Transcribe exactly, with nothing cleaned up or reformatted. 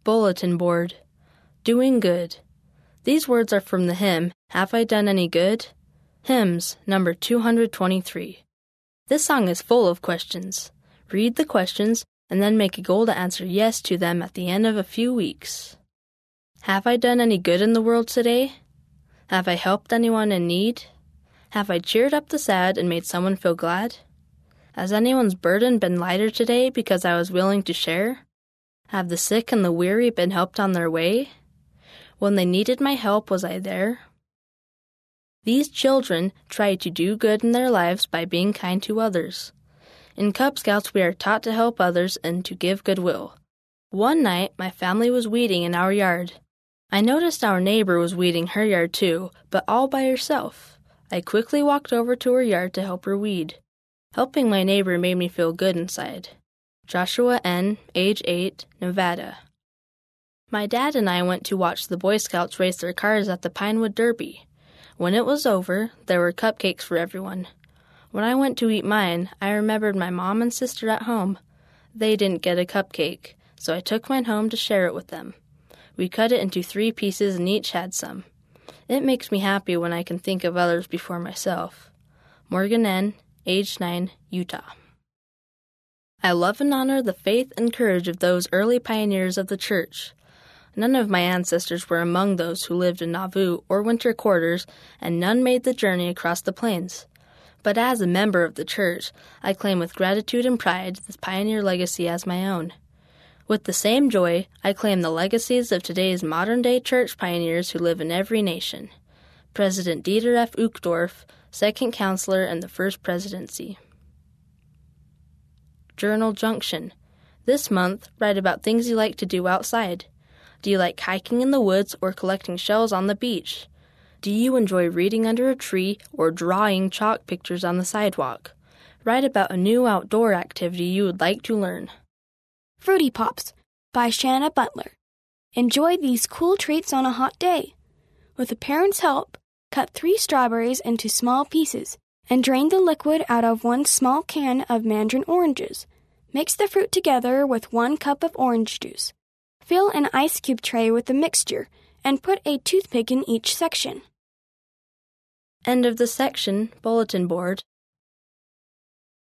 Bulletin board. Doing good. These words are from the hymn, Have I Done Any Good? Hymns, number two hundred twenty-three. This song is full of questions. Read the questions, and then make a goal to answer yes to them at the end of a few weeks. Have I done any good in the world today? Have I helped anyone in need? Have I cheered up the sad and made someone feel glad? Has anyone's burden been lighter today because I was willing to share? Have the sick and the weary been helped on their way? When they needed my help, was I there? These children try to do good in their lives by being kind to others. In Cub Scouts, we are taught to help others and to give goodwill. One night, my family was weeding in our yard. I noticed our neighbor was weeding her yard too, but all by herself. I quickly walked over to her yard to help her weed. Helping my neighbor made me feel good inside. Joshua N., age eight, Nevada. My dad and I went to watch the Boy Scouts race their cars at the Pinewood Derby. When it was over, there were cupcakes for everyone. When I went to eat mine, I remembered my mom and sister at home. They didn't get a cupcake, so I took mine home to share it with them. We cut it into three pieces and each had some. It makes me happy when I can think of others before myself. Morgan N., age nine, Utah. I love and honor the faith and courage of those early pioneers of the church. None of my ancestors were among those who lived in Nauvoo or winter quarters, and none made the journey across the plains. But as a member of the church, I claim with gratitude and pride this pioneer legacy as my own. With the same joy, I claim the legacies of today's modern-day church pioneers who live in every nation. President Dieter F. Uchtdorf, second counselor in the First Presidency. Journal Junction. This month, write about things you like to do outside. Do you like hiking in the woods or collecting shells on the beach? Do you enjoy reading under a tree or drawing chalk pictures on the sidewalk? Write about a new outdoor activity you would like to learn. Fruity Pops by Shanna Butler. Enjoy these cool treats on a hot day. With a parent's help, cut three strawberries into small pieces and drain the liquid out of one small can of mandarin oranges. Mix the fruit together with one cup of orange juice. Fill an ice cube tray with the mixture and put a toothpick in each section. End of the section, bulletin board.